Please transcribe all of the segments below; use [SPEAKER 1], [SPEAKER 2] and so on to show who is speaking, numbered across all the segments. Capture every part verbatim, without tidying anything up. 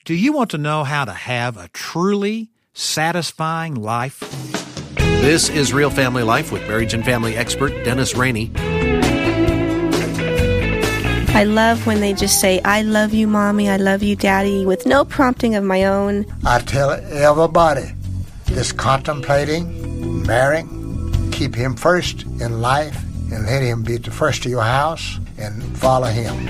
[SPEAKER 1] Do you want to know how to have a truly satisfying life?
[SPEAKER 2] This is Real Family Life with marriage and family expert Dennis Rainey.
[SPEAKER 3] I love when they just say, I love you, Mommy, I love you, Daddy, with no prompting of my own.
[SPEAKER 4] I tell everybody that's contemplating marrying, keep him first in life and let him be the first of your house and follow him.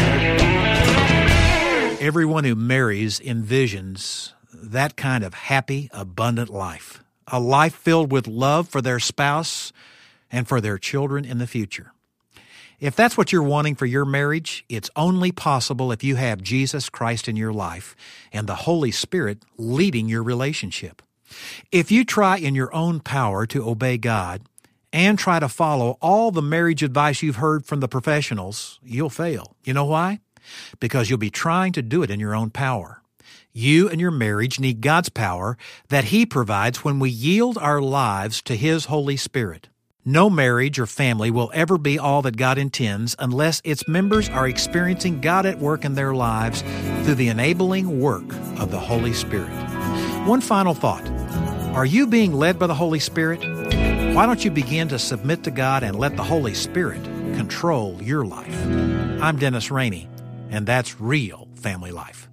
[SPEAKER 1] Everyone who marries envisions that kind of happy, abundant life, a life filled with love for their spouse and for their children in the future. If that's what you're wanting for your marriage, it's only possible if you have Jesus Christ in your life and the Holy Spirit leading your relationship. If you try in your own power to obey God and try to follow all the marriage advice you've heard from the professionals, you'll fail. You know why? Because you'll be trying to do it in your own power. You and your marriage need God's power that He provides when we yield our lives to His Holy Spirit. No marriage or family will ever be all that God intends unless its members are experiencing God at work in their lives through the enabling work of the Holy Spirit. One final thought. Are you being led by the Holy Spirit? Why don't you begin to submit to God and let the Holy Spirit control your life? I'm Dennis Rainey, and that's Real Family Life.